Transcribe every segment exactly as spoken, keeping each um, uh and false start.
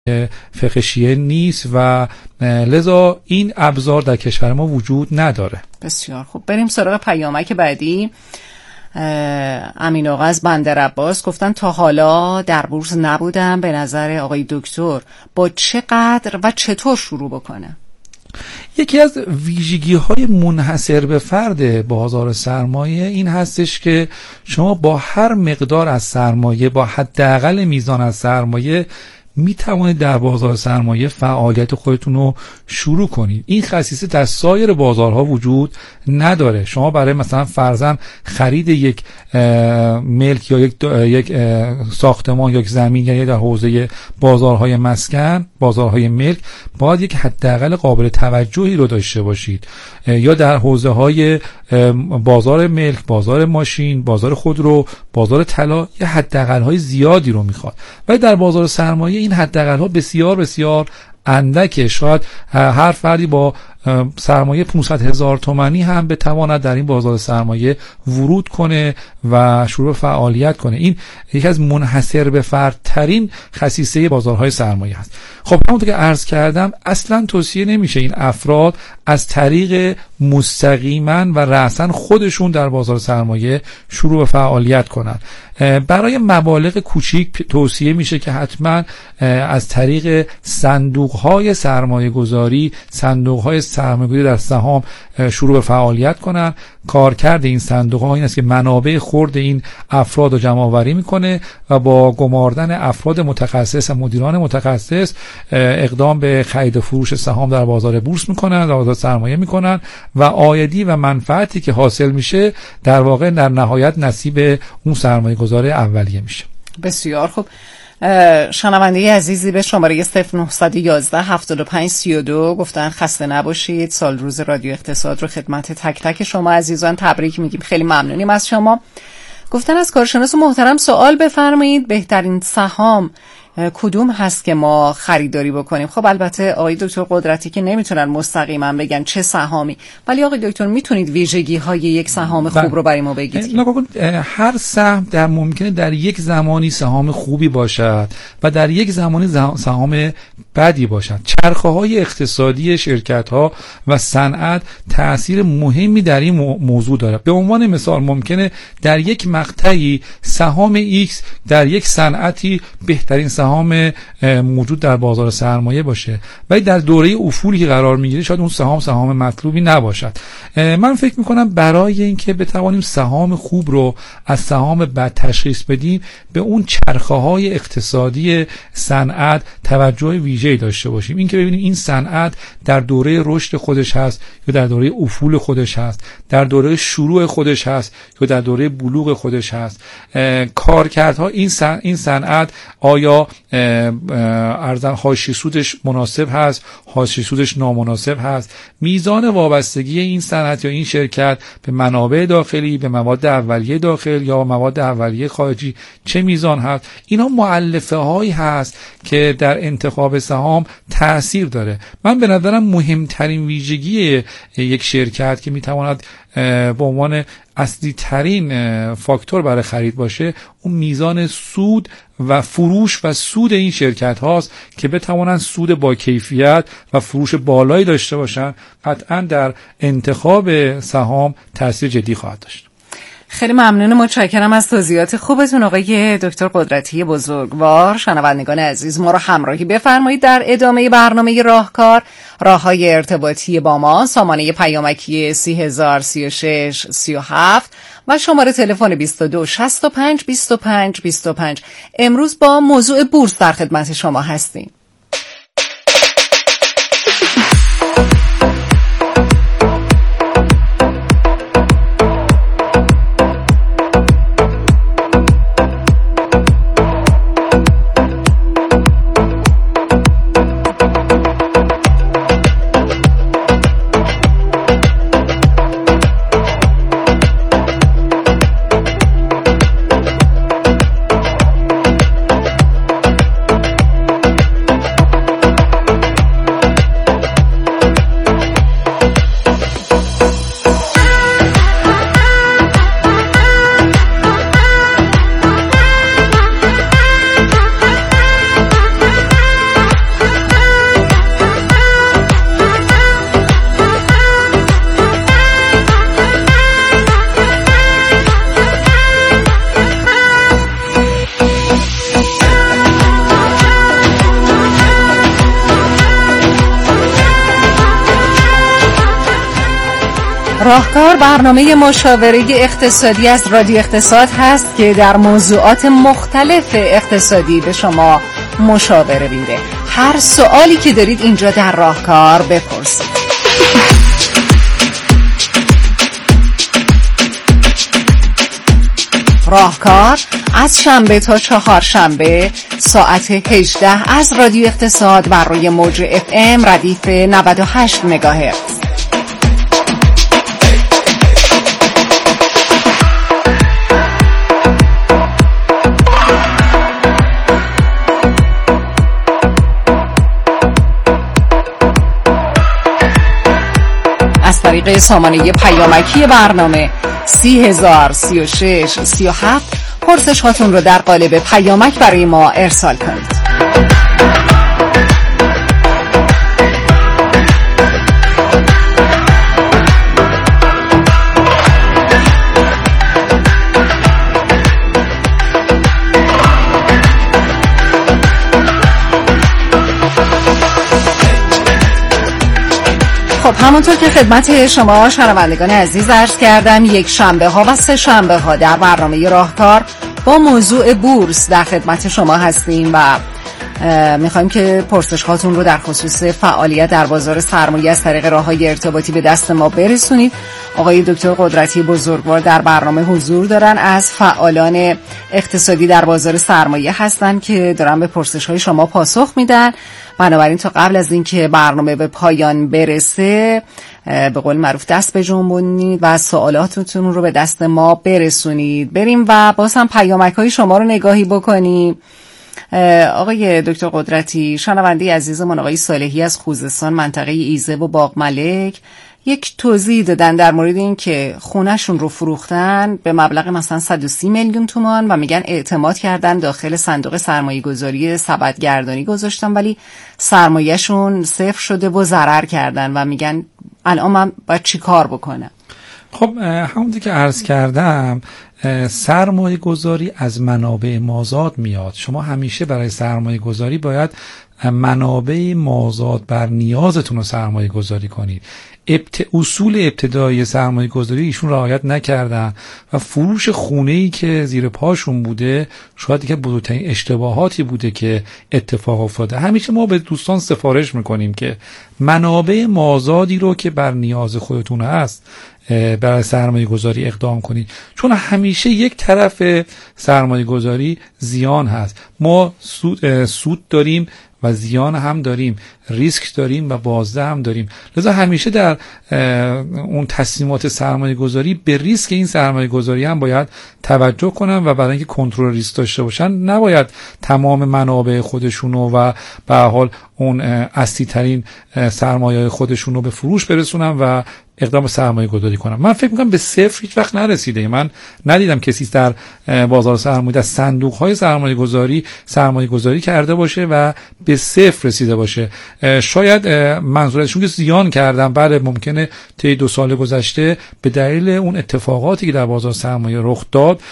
فقه شیعه نیست و لذا این ابزار در کشور ما وجود نداره. بسیار خوب، بریم سراغ پیامک بعدی. امین آقا از بندر عباس گفتن تا حالا در بورس نبودم، به نظر آقای دکتر با چقدر و چطور شروع بکنه؟ یکی از ویژگی های منحصر به فرد بازار سرمایه این هستش که شما با هر مقدار از سرمایه، با حداقل میزان از سرمایه می توانید در بازار سرمایه فعالیت خودتون رو شروع کنید. این خصیصه در سایر بازارها وجود نداره. شما برای مثلا فرضاً خرید یک ملک یا یک, یک ساختمان یا یک زمین، یعنی در حوزه بازارهای مسکن، بازارهای ملک، باید یک حداقل قابل توجهی رو داشته باشید. یا در حوزه های بازار ملک، بازار ماشین، بازار خودرو، بازار طلا، یه حداقل های زیادی رو میخواد. ولی در بازار سرمایه این حداقل ها بسیار بسیار اندکه. شاید هر فردی با سرمایه پانصد هزار تومانی هم بتواند در این بازار سرمایه ورود کنه و شروع فعالیت کنه. این یکی از منحصر به فرد ترین خصیصه بازارهای سرمایه هست. خب همونطور که عرض کردم اصلا توصیه نمیشه این افراد از طریق مستقیما و رأساً خودشون در بازار سرمایه شروع به فعالیت کنن. برای مبالغ کوچیک توصیه میشه که حتما از طریق صندوق‌های سرمایه‌گذاری، صندوق‌های سرمایه‌گذاری در سهام شروع به فعالیت کنن. کارکرد این صندوق‌ها این است که منابع خرد این افراد رو جمع‌آوری میکنه و با گماردن افراد متخصص و مدیران متخصص اقدام به خرید و فروش سهام در بازار بورس میکنن، در بازار سرمایه میکنن و عایدی و منفعتی که حاصل میشه در واقع در نهایت نصیب اون سرمایه‌گذار اولیه میشه. بسیار خوب. شنونده عزیزی به شماره صفر نه یک یک هفت پنج سه دو گفتن خسته نباشید، سال روز رادیو اقتصاد رو خدمت تک تک شما عزیزان تبریک میگیم، خیلی ممنونیم از شما. گفتن از کارشناس محترم سوال بفرمایید، بهترین سهام کدوم هست که ما خریداری بکنیم؟ خب البته آقای دکتر قدرتی که نمیتونن مستقیما بگن چه سهامی، ولی آقای دکتر میتونید ویژگی های یک سهام خوب رو برای ما بگید. هر سهم در ممکنه در یک زمانی سهام خوبی باشد و در یک زمانی سهام بدی باشد. چرخه های اقتصادی شرکت ها و صنعت تأثیر مهمی در این موضوع داره. به عنوان مثال ممکنه در یک مقطعی سهام ایکس در یک صنعتی بهترین سهام موجود در بازار سرمایه باشه، ولی در دوره افولی که قرار میگیره شاید اون سهام سهام مطلوبی نباشد. من فکر میکنم برای اینکه بتوانیم سهام خوب رو از سهام بد تشخیص بدیم به اون چرخه های اقتصادی صنعت توجه ویژه‌ای داشته باشیم. اینکه ببینیم این صنعت در دوره رشد خودش هست یا در دوره افول خودش هست، در دوره شروع خودش هست یا در دوره بلوغ خودش هست. کارکردها این این صنعت آیا ارزن حاشیه سودش مناسب هست، حاشیه سودش نامناسب هست، میزان وابستگی این صنعت یا این شرکت به منابع داخلی، به مواد اولیه داخل یا مواد اولیه خارجی چه میزان هست. اینا مؤلفه هایی هست که در انتخاب سهام تأثیر داره. من به نظرم مهمترین ویژگی یک شرکت که میتواند به عنوان اصلی ترین فاکتور برای خرید باشه اون میزان سود و فروش و سود این شرکت هاست که بتوانند سود با کیفیت و فروش بالایی داشته باشن. قطعا در انتخاب سهام تاثیر جدی خواهد داشت. خیلی ممنون، متشکرم از توضیحات خوبتون آقای دکتر قدرتی بزرگوار. شنوندگان عزیز ما رو همراهی بفرمایید در ادامه برنامه راهکار. راههای ارتباطی با ما سامانه پیامکی سی هزار سی و شش سی و هفت و شماره تلفن بیست و دو شصت و پنج بیست و پنج بیست و پنج. امروز با موضوع بورس در خدمت شما هستیم. راهکار برنامه مشاوره اقتصادی از رادیو اقتصاد هست که در موضوعات مختلف اقتصادی به شما مشاوره میده. هر سوالی که دارید اینجا در راهکار بپرسید. راهکار از شنبه تا چهارشنبه ساعت هجده از رادیو اقتصاد بر روی موج اف ام ردیف نود و هشت مگاهرتز. از طریق سامانه پیامکی برنامه سی هزار سی و شش سی و هفت پرسش هاتون رو در قالب پیامک برای ما ارسال کنید. خب همونطور که خدمت شما شنوندگان عزیز عرض کردم، یک شنبه ها و سه شنبه ها در برنامه راهکار با موضوع بورس در خدمت شما هستیم و میخوایم که پرسش هاتون رو در خصوص فعالیت در بازار سرمایه از طریق راه‌های ارتباطی به دست ما برسونید. آقای دکتر قدرتی بزرگوار در برنامه حضور دارن، از فعالان اقتصادی در بازار سرمایه هستن که دارن به پرسش های شما پاسخ میدن. بنابراین تا قبل از اینکه برنامه به پایان برسه به قول معروف دست بجنبونید و سوالاتتون رو به دست ما برسونید. بریم و باز هم پیامک های شما رو نگاهی بکنیم. آقای دکتر قدرتی، شنونده عزیزمون آقای صالحی از خوزستان منطقه ایزه و باغ ملک یک توضیح دادن در مورد این که خونهشون رو فروختن به مبلغ مثلا صد و سی میلیون تومان و میگن اعتماد کردن داخل صندوق سرمایه گذاری سبدگردانی گذاشتن، ولی سرمایهشون صفر شده و ضرر کردن و میگن الان من باید چی کار بکنم؟ خب همونطور که عرض کردم، سرمایه گذاری از منابع مازاد میاد. شما همیشه برای سرمایه گذاری باید منابع مازاد بر نیازتون رو سرمایه گذاری کنید. ابت... اصول ابتدایی سرمایه گذاری ایشون رعایت نکردن و فروش خونه‌ای که زیر پاشون بوده شاید که بزرگترین اشتباهاتی بوده که اتفاق افتاده. همیشه ما به دوستان سفارش میکنیم که منابع مازادی رو که بر نیاز خودتون هست برای سرمایه گذاری اقدام کنید، چون همیشه یک طرف سرمایه گذاری زیان هست. ما سود, سود داریم و زیان هم داریم، ریسک داریم و بازده هم داریم. لذا همیشه در اون تصمیمات سرمایه گذاری به ریسک این سرمایه گذاری هم باید توجه کنن و برای اینکه کنترل ریسک داشته باشن نباید تمام منابع خودشونو و به هر حال اون اصلی ترین سرمایه خودشونو به فروش برسونن و اقدام سرمایه گذاری کنم. من فکر میکنم به صفر هیچ وقت نرسیده. من ندیدم کسی در بازار سرمایه در صندوق های سرمایه گذاری سرمایه گذاری کرده باشه و به صفر رسیده باشه. شاید منظورشون که زیان کردن، بعد ممکنه طی دو سال گذشته به دلیل اون اتفاقاتی که در بازار سرمایه رخ داد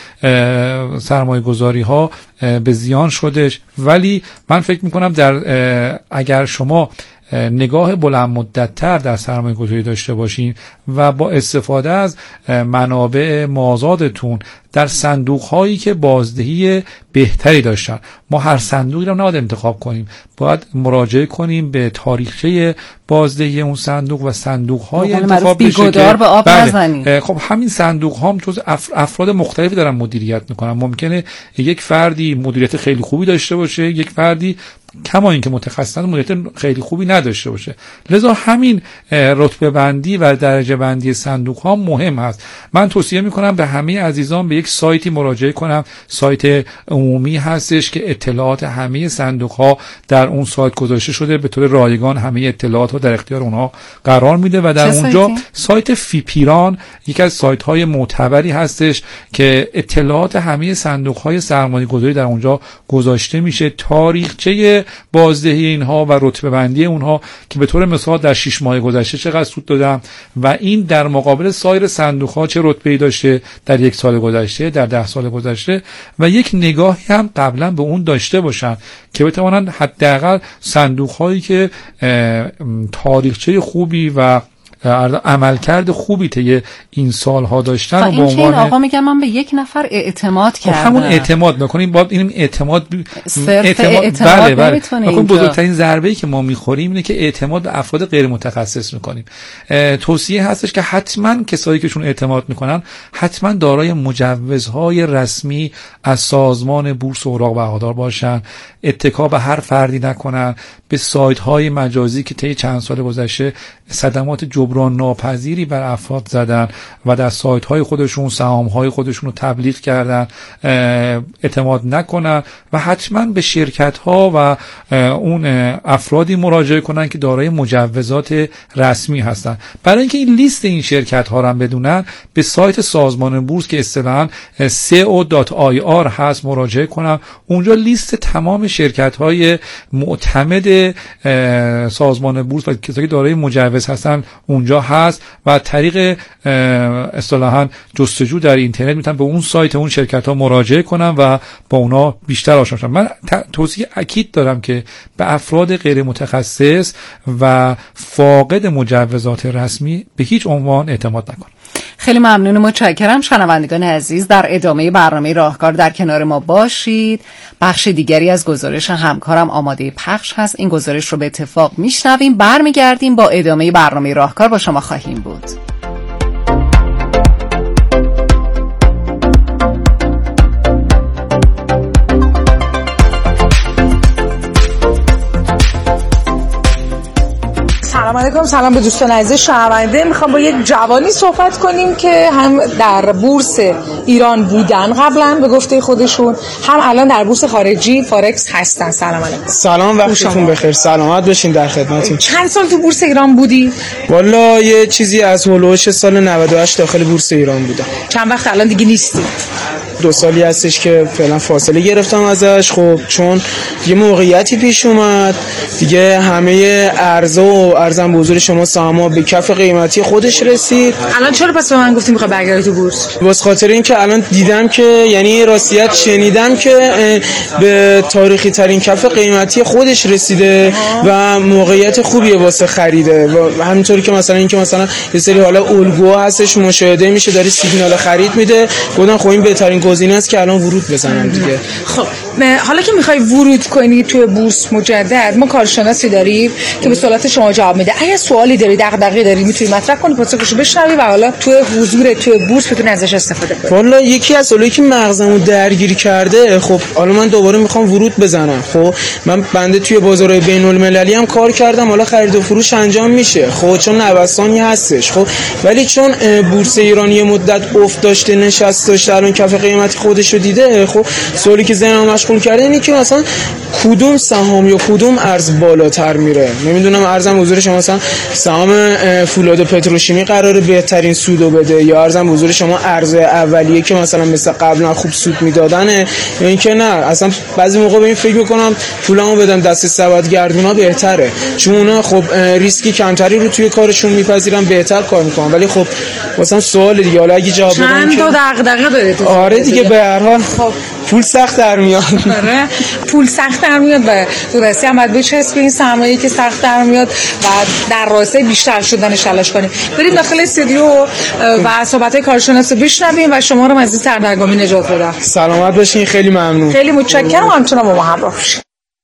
سرمایه گذاری ها به زیان شدش. ولی من فکر میکنم در اگر شما نگاه بلند مدت تر در سرمایه گذاری داشته باشین و با استفاده از منابع مازادتون در صندوق هایی که بازدهی بهتری داشتن، ما هر صندوقی رو نباید انتخاب کنیم، باید مراجعه کنیم به تاریخچه بازدهی اون صندوق و صندوق های انتخاب بشه که به آب نزنیم. خب همین صندوق ها هم جز افراد مختلفی دارن مدیریت میکنن. ممکنه یک فردی مدیریت خیلی خوبی داشته باشه، یک فردی کما اینکه متخصص مدیریت خیلی خوبی نداشته باشه. لذا همین رتبه بندی و درجه بندی صندوق ها مهم هست. من توصیه میکنم به همه عزیزان به یک سایتی مراجعه کنم. سایت عمومی هستش که اطلاعات همه صندوق ها در اون سایت گذاشته شده، به طور رایگان همه اطلاعات رو در اختیار اونها قرار میده و در اونجا سایتی؟ سایت فیپیران یکی از سایت های معتبری هستش که اطلاعات همه صندوق های سرمایه گذاری در اونجا گذاشته میشه، تاریخچه بازدهی اینها و رتبه بندی اونها که به طور مثال در شش ماه گذشته چقدر سود دادن و این در مقابل سایر صندوق ها چه رتبه‌ای داشته در یک سال گذشته، در ده سال گذشته، و یک نگاهی هم قبلا به اون داشته باشن که بتوانند حداقل صندوق هایی که تاریخچه خوبی و عملکرد خوبی طی این سالها داشتن و به عنوان این آقا میگم من به یک نفر اعتماد کردم. همون اعتماد نکنیم، باید این اعتماد صرف اعتماد, اعتماد بله بله نمیتونه. بزرگترین ضربه‌ای که ما میخوریم اینه که اعتماد به افراد غیر متخصص میکنیم. توصیه هستش که حتما کسایی که شون اعتماد میکنن حتما دارای مجوزهای رسمی از سازمان بورس اوراق بهادار باشن، اتکا به هر فردی نکنن، به سایت های مجازی که طی چند سال گذشته صدمات جبران ناپذیری بر افراد زدن و در سایت های خودشون سهام های خودشون رو تبلیغ کردن اعتماد نکنن و حتما به شرکت ها و اون افرادی مراجعه کنن که دارای مجوزات رسمی هستن. برای اینکه این لیست این شرکت ها رو هم بدونن به سایت سازمان بورس که اصطلاحاً سی او دات آی آر هست مراجعه کنن. اونجا لیست تمام شرکت های معتمد سازمان بورس و کسایی که دارای مجوز هستن اونجا هست و طریق اصطلاحاً جستجو در اینترنت میتونن به اون سایت اون شرکت ها مراجعه کنن و با اونا بیشتر آشنا شن. من توصیه اکید دارم که به افراد غیر متخصص و فاقد مجوزات رسمی به هیچ عنوان اعتماد نکنن. خیلی ممنون و متشکرم. شنوندگان عزیز، در ادامه برنامه راهکار در کنار ما باشید. بخش دیگری از گزارش همکارم آماده پخش هست. این گزارش رو به اتفاق میشنویم، برمیگردیم با ادامه برنامه راهکار با شما خواهیم بود. سلام علیکم، سلام به دوستان عزیز شنونده. میخوام با یک جوانی صحبت کنیم که هم در بورس ایران بودن قبلا به گفته خودشون، هم الان در بورس خارجی فارکس هستن. سلام علیکم. سلام، وقتتون بخیر. سلامت باشین، در خدمتتون. چند سال تو بورس ایران بودی؟ والا یه چیزی از هولوش سال نود و هشت داخل بورس ایران بودم. چند وقت الان دیگه نیستی؟ دو سالی هستش که فعلا فاصله گرفتم ازش. خب چون یه موقعیتی پیش اومد دیگه، همه ارزا و ارزم به حضور شما سهام‌ها به کف قیمتی خودش رسید. الان چرا پس به من گفتی میخوای برگردی تو بورس؟ واسه خاطر این که الان دیدم که یعنی راستیت شنیدم که به تاریخی ترین کف قیمتی خودش رسیده و موقعیت خوبیه واسه خریده و همینطوری که مثلا این که مثلا یه سری حالا الگو هستش مشاهده میشه داره سیگنال خرید میده. گفتم خب این بهترین گزینه است که الان ورود بزنم دیگه. خب حالا که میخوای ورود کنی توی بورس مجدد، ما کارشناسی داریم که به سوالات شما جواب میده. اگه سوالی داری، دغدغه‌ای داری، میتونی مطرح کنی، پاسخشو بشنوی و حالا توی حضور توی بورس بتونی ازش استفاده کنی. والا یکی از سوالایی که مغزمو درگیر کرده، خب حالا من دوباره میخوام ورود بزنم. خب من بنده توی بازارهای بین‌المللی هم کار کردم، حالا خرید و فروش انجام میشه. خب چون نوسانی هستش. خب ولی چون بورس ایران یه مدت افت داشته، نشست داشته، الان کف قیمتی خودش رو دیده. خب سوالی که ذهنم مشغول کرده اینه که مثلا کدوم سهام یا کدوم ارز بالاتر میره. نمیدونم ارزم حضور شما مثلا سهام فولاد و پتروشیمی قراره بهترین سودو بده یا ارزم حضور شما ارز اولیه که مثلا مثل قبلا خوب سود میدادنه یا اینکه نه اصلا بعضی موقع به این فکر میکنم پولمو بدم دست سبدگردونا بهتره، چون اونا خب ریسکی کمتری رو توی کارشون میپذیرن، بهتر کار میکنن. ولی خب مثلا سوال دیگه، حالا اگه جواب بدم چند تا دغدغه داره تو. آره دیگه به هر حال خب پول سخت در میاد. آره پول سخت در میاد و درستی هم باید بچسبی این سرمایه‌ای که سخت در میاد و در راسته بیشتر شدنش تلاش کنیم. بریم داخل استودیو و صحبت‌های کارشناس بشنویم و شما رو از این سردرگمی نجات بدم. سلامت باشین، خیلی ممنون. خیلی متشکرم، همچنان با ما همراه باشید.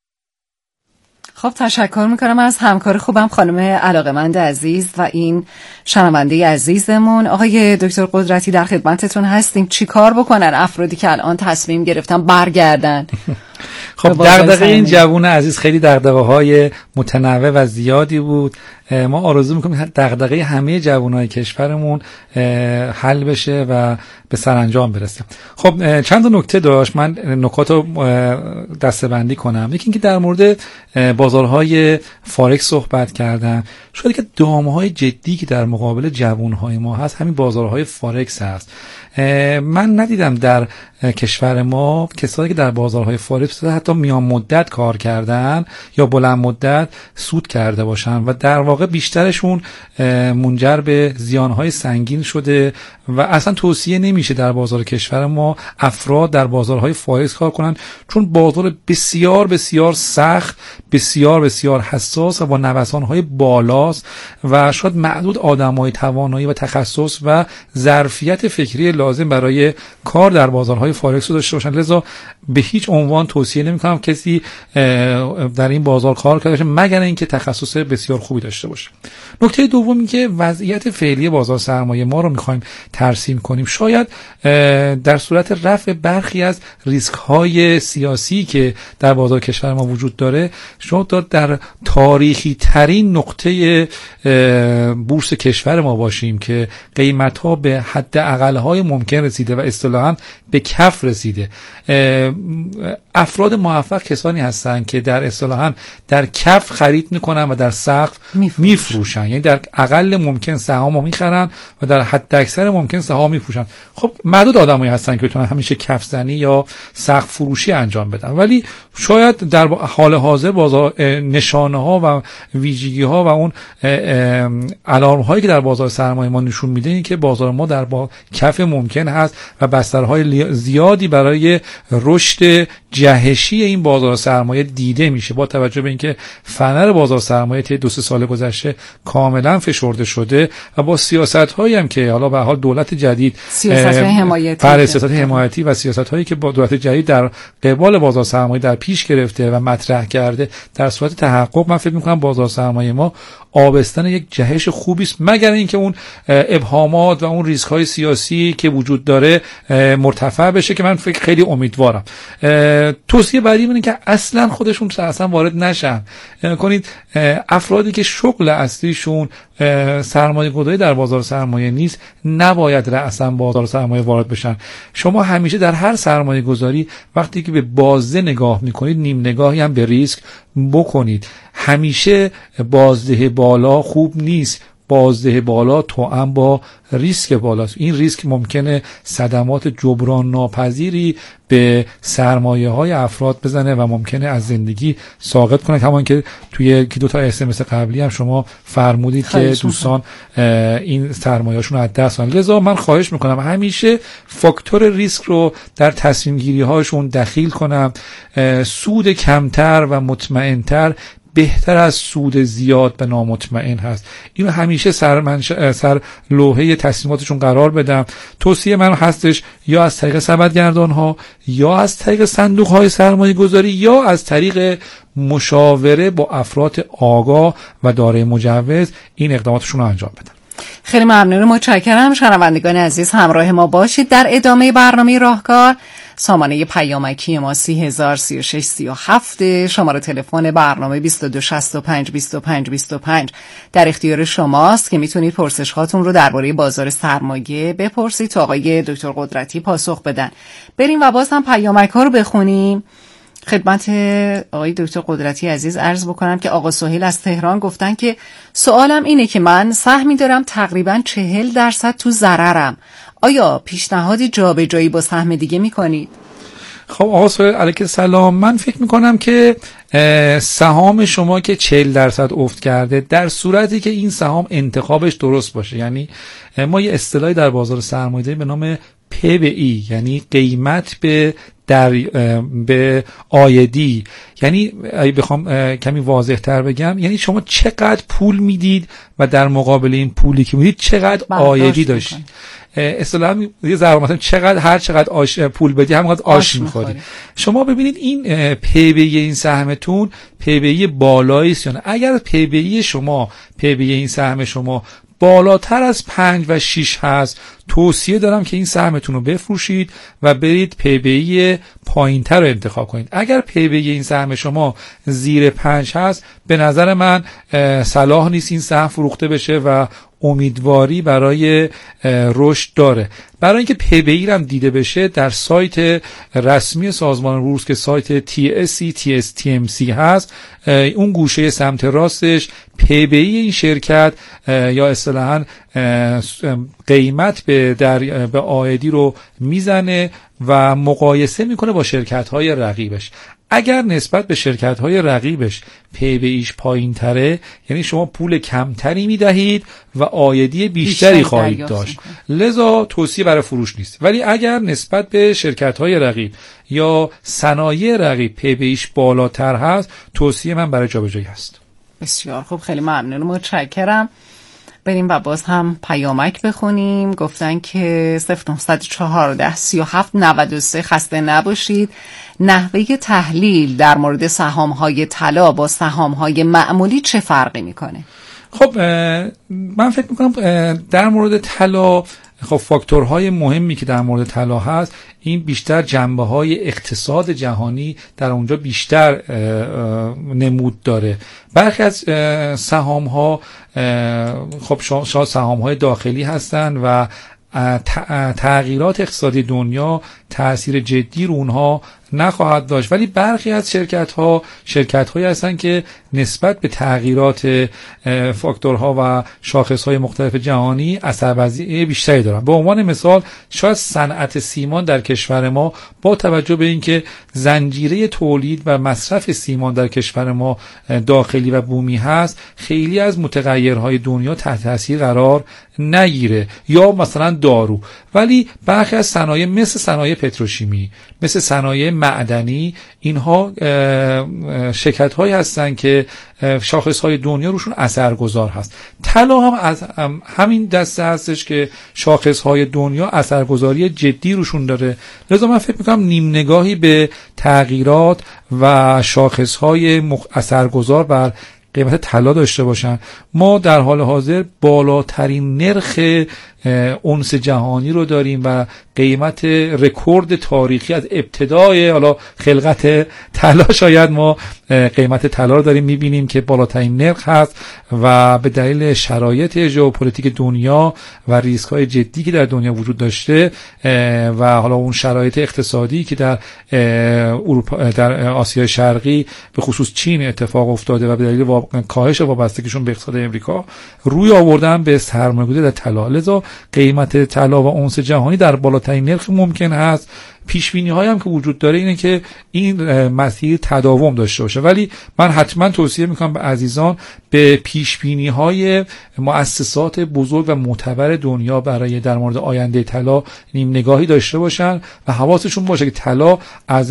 خب تشکر میکنم از همکار خوبم خانم علاقمند عزیز و این شنونده عزیزمون. آقای دکتر قدرتی در خدمتتون هستیم. چی کار بکنن افرادی که الان تصمیم گرفتن برگردن؟ خب دغدغه این جوون عزیز خیلی دغدغه‌های متنوع و زیادی بود. ما آرزو میکنیم دغدغه همه جوانای کشورمون حل بشه و به سرانجام برسه. خب چند تا نکته داشت، من نکات رو دسته‌بندی کنم. یکی اینکه در مورد بازارهای فارکس صحبت کردم. شاید که دامهای جدی که در مقابل جوانهای ما هست همین بازارهای فارکس هست. من ندیدم در کشور ما کسایی که در بازارهای فارکس حتی میان مدت کار کردن یا بلند مدت سود کرده باشن و در واقع بیشترشون منجر به زیانهای سنگین شده و اصلا توصیه نمیشه در بازار کشور ما افراد در بازارهای فارکس کار کنن، چون بازار بسیار بسیار سخت، بسیار بسیار حساس و با نوسانهای بالاست و شاید معدود آدمای توانایی و تخصص و ظرفیت فکری لازم برای کار در بازارهای فارکس رو داشته باشن. لذا به هیچ عنوان توصیه نمی‌کنم کسی در این بازار کار کنه مگر اینکه تخصص بسیار خوبی داشته باشه. نکته دوم این که وضعیت فعلی بازار سرمایه ما رو می‌خوایم ترسیم کنیم. شاید در صورت رفع برخی از ریسک‌های سیاسی که در بازار کشور ما وجود داره، شما در تاریخی ترین نقطه بورس کشور ما باشیم که قیمت‌ها به حد اقل‌های ممکن رسیده و اصطلاحاً به کف رسیده. افراد موفق کسانی هستند که در اصطلاحاً در کف خرید میکنن و در سقف میفروشن، یعنی در اقل ممکن سهامو میخرن و در حد اکثر ممکن سهام میفروشن. خب معدود آدمایی هستن که بتونن همیشه کف زنی یا سقف فروشی انجام بدن، ولی شاید در حال حاضر بازار نشانه ها و ویژگی ها و اون علائم هایی که در بازار سرمایه ما نشون میده این که بازار ما در با کف ممکن هست و بسترهای زیادی برای رشد جهشی این بازار سرمایه دیده میشه، با توجه به اینکه فنر بازار سرمایه طی دو سه سال گذشته کاملا فشرده شده و با سیاست‌هایی هم که حالا به حال دولت جدید سیاست‌های حمایتی سیاست حمایتی و سیاست‌هایی که با دولت جدید در قبال بازار سرمایه در پیش گرفته و مطرح کرده در صورت تحقق، من فکر می‌کنم بازار سرمایه ما آبستن یک جهش خوبی است، مگر اینکه اون ابهامات و اون ریسک‌های سیاسی که وجود داره مرتفع بشه که من فکر خیلی امیدوارم. توصیه بعدی اینه که اصلا خودشون اصلا وارد نشن. کنید افرادی که شغل اصلیشون سرمایه گذاری در بازار سرمایه نیست نباید رأساً بازار سرمایه وارد بشن. شما همیشه در هر سرمایه گذاری وقتی که به بازده نگاه میکنید نیم نگاهی هم به ریسک بکنید. همیشه بازده بالا خوب نیست، بازده بالا توأم با ریسک بالاست. این ریسک ممکنه صدمات جبران ناپذیری به سرمایه های افراد بزنه و ممکنه از زندگی ساقط کنه، همون که توی یکی دو تا اس ام اس قبلی هم شما فرمودید که دوستان این سرمایه‌شون رو از دست دادن. لذا من خواهش میکنم همیشه فاکتور ریسک رو در تصمیم گیری هاشون دخیل کنم. سود کمتر و مطمئن‌تر بهتر از سود زیاد و نامطمئن هست. اینو همیشه سر منش... سر لوحه تصمیماتشون قرار بدم. توصیه من هستش یا از طریق سبدگردان ها یا از طریق صندوق های سرمایه گذاری یا از طریق مشاوره با افراد آگاه و دارای مجوز این اقداماتشون رو انجام بدن. خیلی ممنون، متشکرم. شنوندگان عزیز همراه ما باشید در ادامه برنامه راهکار. سامانه پیامکی ما سی هزار سی و شش سی و هفت، شماره تلفن برنامه بیست و دو شصت و پنج بیست و پنج بیست و پنج در اختیار شماست که میتونید پرسش هاتون رو درباره بازار سرمایه بپرسید تا آقای دکتر قدرتی پاسخ بدن. بریم و باز هم پیامک ها رو بخونیم. خدمت آقای دکتر قدرتی عزیز عرض بکنم که آقا سهیل از تهران گفتن که سوالم اینه که من سهمی دارم تقریبا چهل درصد تو ضررم، آیا پیشنهادی جابجایی با سهم دیگه میکنید؟ خب آقا سهیل علیک سلام، من فکر میکنم که سهام شما که چهل درصد افت کرده در صورتی که این سهام انتخابش درست باشه، یعنی ما یه اصطلاحی در بازار سرمایه‌داری به نام پی به ای یعنی قیمت به در به آیدی، یعنی اگه بخوام کمی واضح تر بگم یعنی شما چقدر پول میدید و در مقابل این پولی که میدید چقدر آیدی داشتید. اصطلاحاً یه ضرب مثلا چقدر هر چقدر آش پول بدی همونقدر آش میخوری. شما ببینید این پی بی ای این سهمتون پی بی ای بالایی است یا نه. اگر پی بی ای شما پی بی ای این سهم شما بالاتر از پنج و شش هست، توصیه دارم که این سهمتون رو بفروشید و برید پی بی ای پایین‌تر رو انتخاب کنید. اگر پی بی ای این سهم شما زیر پنج هست، به نظر من صلاح نیست این سهم فروخته بشه و امیدواری برای رشد داره. برای اینکه پی بی ای هم دیده بشه در سایت رسمی سازمان بورس که سایت تی اس سی تی اس تی ام سی هست، اون گوشه سمت راستش پی بی ای این شرکت یا اصطلاحاً قیمت به در به آیدی رو میزنه و مقایسه میکنه با شرکت‌های رقیبش. اگر نسبت به شرکت‌های رقیبش پی بی ایش پایین تره، یعنی شما پول کمتری میدهید و عایدی بیشتری خواهید داشت، لذا توصیه برای فروش نیست. ولی اگر نسبت به شرکت‌های رقیب یا صنایع رقیب پی بی ایش بالاتر هست، توصیه من برای جابجایی هست. بسیار خوب، خیلی ممنون، متشکرم. بریم و باز هم پیامک بخونیم. گفتن که صفر نه چهارده سی و هفت نود و سه خسته نباشید. نحوه تحلیل در مورد سهام‌های طلا با سهام‌های معمولی چه فرقی میکنه؟ خب من فکر میکنم در مورد طلا، خب فاکتورهای مهمی که در مورد طلا هست، این بیشتر جنبه‌های اقتصاد جهانی در اونجا بیشتر نمود داره. برخی از سهام‌ها خب شاید سهام‌های داخلی هستن و تغییرات اقتصادی دنیا تأثیر جدی رو اونها نخواهد داشت، ولی برخی از شرکت‌ها شرکت‌هایی هستن که نسبت به تغییرات فاکتورها و شاخص‌های مختلف جهانی اثرپذیری بیشتری دارن. به عنوان مثال شاید صنعت سیمان در کشور ما با توجه به اینکه زنجیره تولید و مصرف سیمان در کشور ما داخلی و بومی هست، خیلی از متغیرهای دنیا تحت تاثیر قرار نگیره، یا مثلا دارو. ولی برخی از صنایع مثل صنایع پتروشیمی، مثل صنایع معدنی، اینها شرکت‌هایی هستن که شاخص‌های دنیا روشون اثرگذار هست. طلا هم از همین دسته هستش که شاخص‌های دنیا اثرگذاری جدی روشون داره. لذا من فکر می‌کنم نیم نگاهی به تغییرات و شاخص‌های اثرگذار بر قیمت طلا داشته باشن. ما در حال حاضر بالاترین نرخ اونس جهانی رو داریم و قیمت رکورد تاریخی از ابتدای حالا خلقت طلا شاید ما قیمت طلا رو داریم میبینیم که بالاترین نرخ هست و به دلیل شرایط ژئوپلیتیک دنیا و ریسک های جدی که در دنیا وجود داشته و حالا اون شرایط اقتصادی که در اروپا، در آسیا شرقی به خصوص چین اتفاق افتاده و به دلیل کاهش وابستگیشون به اقتصاد امریکا روی آوردن به سرمایه‌گذاری در طلا. لذا قیمت طلا و اونس جهانی در بالاترین نرخ ممکن هست. پیشبینی هایی هم که وجود داره اینه که این مسیر تداوم داشته باشه، ولی من حتما توصیه میکنم به عزیزان به پیشبینی های مؤسسات بزرگ و معتبر دنیا برای در مورد آینده طلا نیم نگاهی داشته باشن و حواسشون باشه که طلا از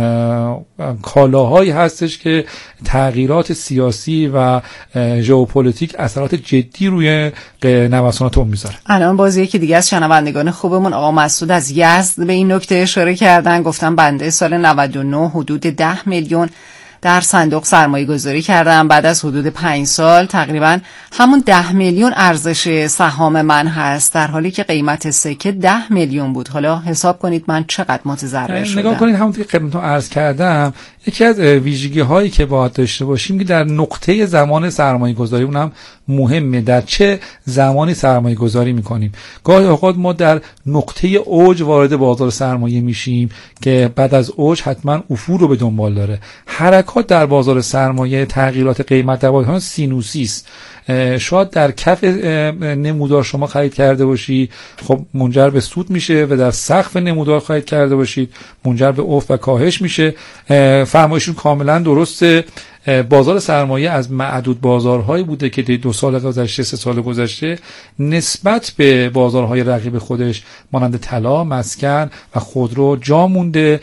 کالاهایی هستش که تغییرات سیاسی و ژئوپلیتیک اثرات جدی روی نوسانات اون میذاره. الان باز یکی دیگه از شنوندگان خوبمون آقا مسعود از یزد به این نکته اشاره کردن. گفتم بنده سال نود و نه حدود ده میلیون در صندوق سرمایه گذاری کردم. بعد از حدود پنج سال تقریبا همون ده میلیون ارزش سهام من هست، در حالی که قیمت سکه ده میلیون بود. حالا حساب کنید من چقدر متضرر شدم. نگاه کنید همونطور که خدمتتون عرض کردم، یکی از ویژگی هایی که باید داشته باشیم که در نقطه زمان سرمایه گذاری اونم مهمه، در چه زمانی سرمایه گذاری میکنیم. گاهی اوقات ما در نقطه اوج وارد بازار سرمایه میشیم که بعد از اوج حتما افول رو به دنبال داره. حرکات در بازار سرمایه، تغییرات قیمت در بازار سینوسی است. شاید در کف نمودار شما خرید کرده باشی، خب منجر به سود میشه، و در سقف نمودار خرید کرده باشید منجر به افت و کاهش میشه. فرمایشون کاملا درسته. بازار سرمایه از معدود بازارهایی بوده که دو سال گذشته، سه سال گذشته نسبت به بازارهای رقیب خودش مانند طلا، مسکن و خودرو جا مونده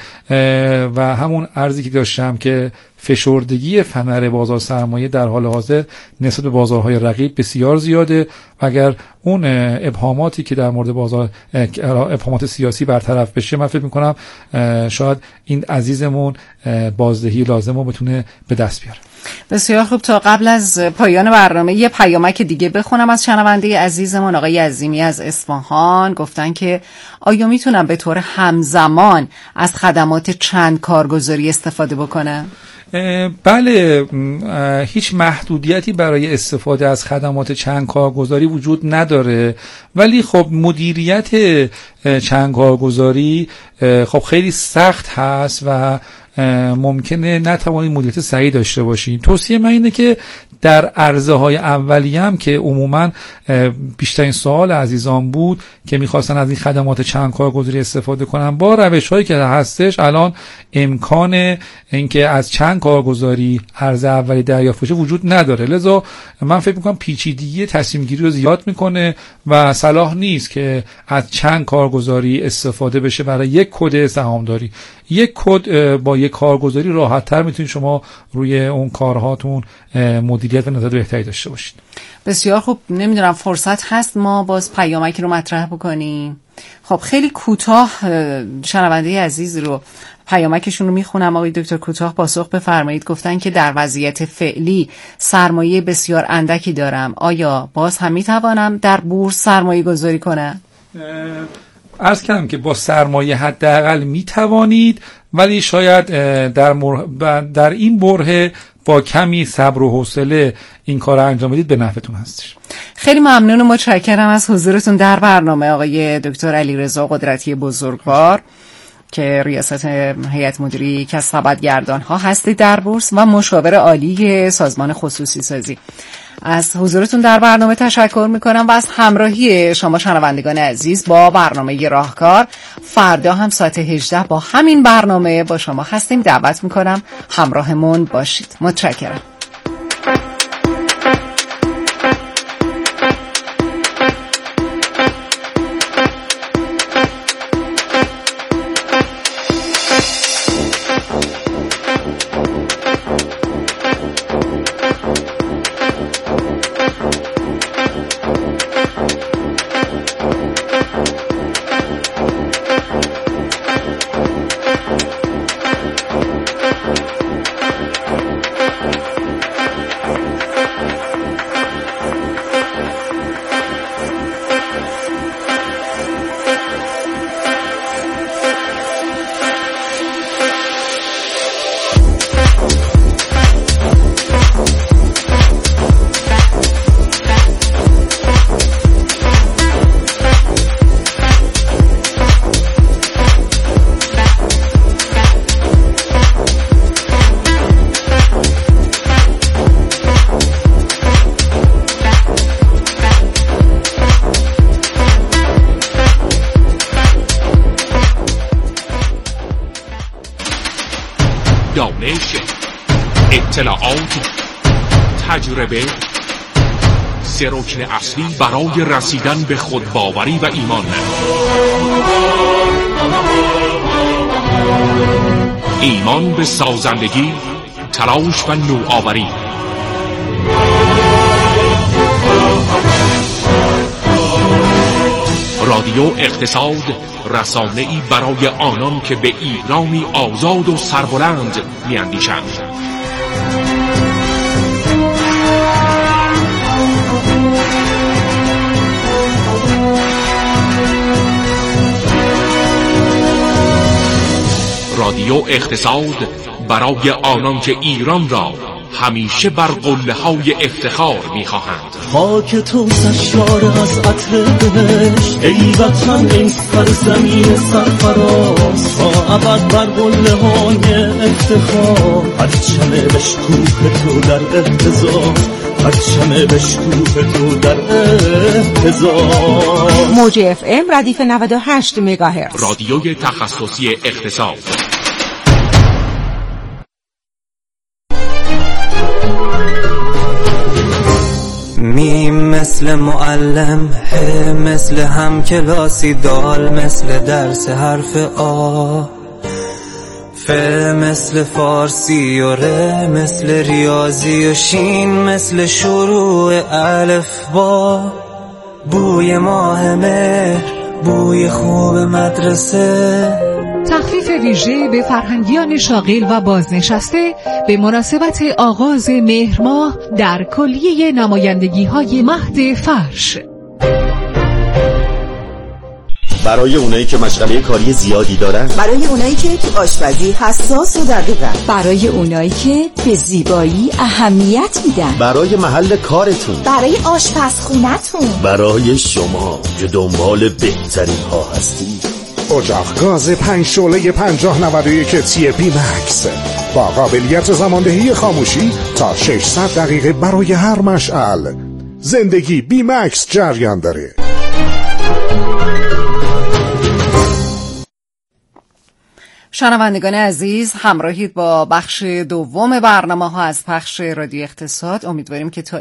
و همون ارزی که داشتم که فشردگی فنر بازار سرمایه در حال حاضر نسبت به بازارهای رقیب بسیار زیاده و اگر اون ابهاماتی که در مورد بازار ابهامات سیاسی برطرف بشه، من فکر میکنم شاید این عزیزمون بازدهی لازم رو بتونه به دست بیاره. بسیار خوب، تا قبل از پایان برنامه یه پیامک دیگه بخونم از شنونده عزیزمون آقای عظیمی از اصفهان. گفتن که آیا میتونم به طور همزمان از خدمات چند کارگزاری استفاده بکنم؟ بله، هیچ محدودیتی برای استفاده از خدمات چند کارگزاری وجود نداره، ولی خب مدیریت چند کارگزاری خب خیلی سخت هست و ممکنه نتوانید مدیریت صحیح داشته باشین. توصیه من اینه که در عرضه های اولیه هم که عموما بیشترین سوال عزیزان بود که میخواستن از این خدمات چند کارگزاری استفاده کنن، با روش هایی که هستش الان امکان اینکه از چند کارگزاری عرضه اولی دریافت بشه وجود نداره. لذا من فکر میکنم پیچیدگی تصمیم گیری رو زیاد میکنه و صلاح نیست که از چند کارگزاری استفاده بشه برای یک کد سهامداری. یک کد با یک کارگزاری راحت تر میتونید شما روی اون کارهاتون مدیریت و نظارت بهتری داشته باشید. بسیار خوب. نمیدونم فرصت هست ما باز پیامکی رو مطرح بکنیم؟ خب خیلی کوتاه شنونده عزیز رو پیامکشون رو میخونم. آقای دکتر کوتاه پاسخ بفرمایید. گفتن که در وضعیت فعلی سرمایه بسیار اندکی دارم، آیا باز هم میتوانم در بورس سرمایه گذاری کنم؟ عرض کردم که با سرمایه حداقل میتوانید، ولی شاید در, مر... در این برهه با کمی صبر و حوصله این کار رو انجام بدید به نفعتون هستش. خیلی ممنون و متشکرم از حضورتون در برنامه آقای دکتر علیرضا قدرتی بزرگوار که ریاست هیئت مدیره یکی از سبدگردان ها هستید در بورس و مشاور عالی سازمان خصوصی سازی. از حضورتون در برنامه تشکر میکنم و از همراهی شما شنوندگان عزیز با برنامه راهکار. فردا هم ساعت هجده با همین برنامه با شما هستیم. دعوت میکنم همراهمون باشید. متشکرم. دانش، اطلاعات، تجربه سه رکن اصلی برای رسیدن به خودباوری و ایمان. ایمان به سازندگی، تلاش و نوآوری. رادیو اقتصاد، رسانه‌ای برای آنان که به ایرانی آزاد و سربلند می‌اندیشند. رادیو اقتصاد برای آنان که ایران را همیشه بر قله‌های افتخار می‌خواهند. خاک تو سرشار از عطر بهشت، ای وطن ای سرزمین سرفراز، تا ابد بر قله‌های افتخار، پرچم بشکوه تو در احتضار، پرچم بشکوه تو در احتضار. موج اف ام ردیف نود و هشت مگاهرتز، رادیوی تخصصی اقتصاد. میم مثل معلم، ه مثل هم کلاسی، دال مثل درس حرف آ، ف مثل فارسی و ر مثل ریاضی و شین مثل شروع الف با، بوی ماه مهر، بوی خوب مدرسه. تخفیف ویژه به فرهنگیان شاغل و بازنشسته به مناسبت آغاز مهر ماه در کلیه نمایندگی‌های مهد فرش. برای اونایی که مشغله کاری زیادی دارن، برای اونایی که تو آشپزی حساس و دقیقن، برای اونایی که به زیبایی اهمیت میدن، برای محل کارتون، برای آشپزخونتون، برای شما که دنبال بهترین ها هستید. اجاق گاز پنج شعله پنجاه نود و یک تی پی مکس با قابلیت زماندهی خاموشی تا ششصد دقیقه برای هر مشعل. زندگی بی مکس جریان داره. شنوندگان عزیز، همراهید با بخش دوم برنامه ها از پخش رادیو اقتصاد. امیدواریم که تا